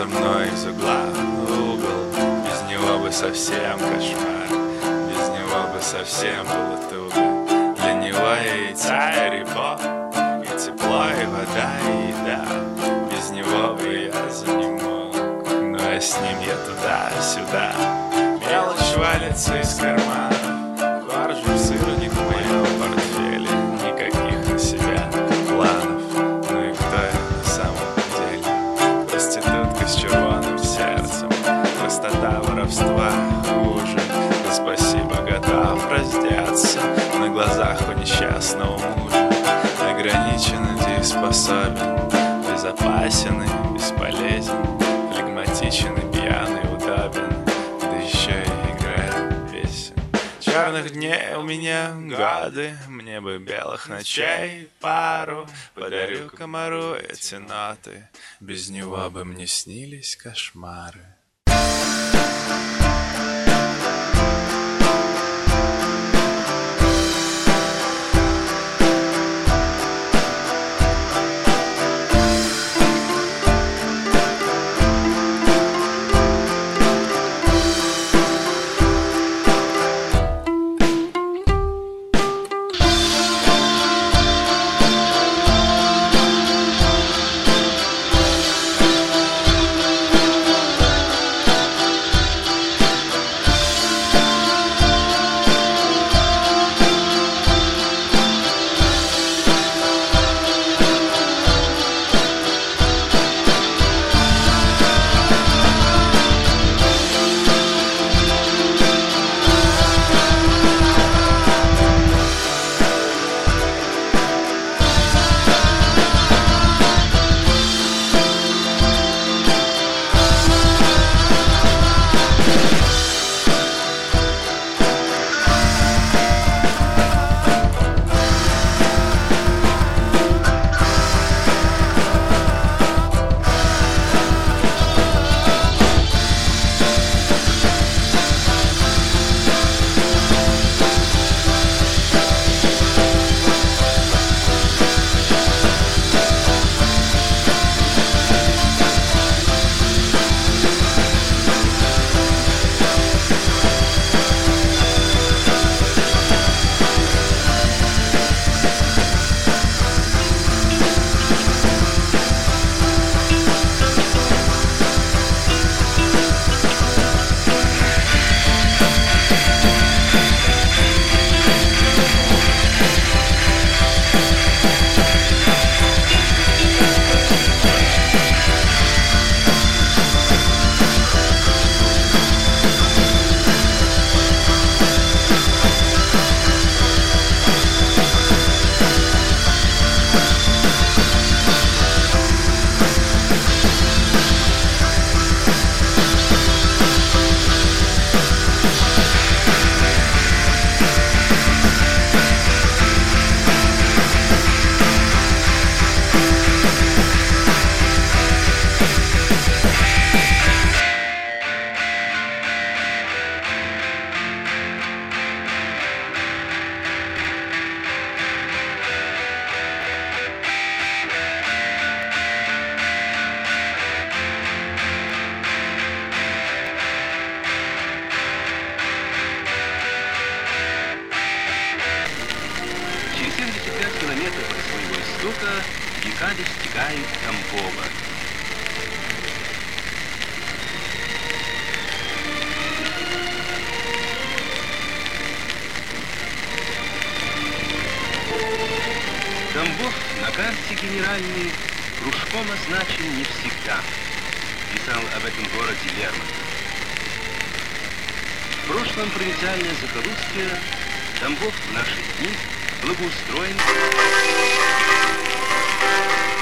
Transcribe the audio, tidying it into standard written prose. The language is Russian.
мной из угла в угол. Без него бы совсем кошмар, без него бы совсем было туго. Для него яйца и репо, и тепло, и вода, и еда. Без него бы я занемог, но я с ним я туда-сюда. Мелочь валится из кармана, коржик, сырник в моем портфеле. Никаких на себя планов, ну и кто я на самом деле? Проститутка с червоным сердцем, простота воровства хуже. Но спасибо, готов раздеться на глазах у несчастного мужа. Ограничен и дееспособен, безопасен и бесполезен, флегматичен и пьяный, удобен, да еще и играет песен. Черных дней у меня годы, мне бы белых ночей пару. Подарю комару эти ноты, без него бы мне снились кошмары. Река достигает Тамбова. Тамбов на карте генеральной кружком означен не всегда. Писал об этом городе Лермонтов. В прошлом провинциальное захолустье, Тамбов в наши дни благоустроен.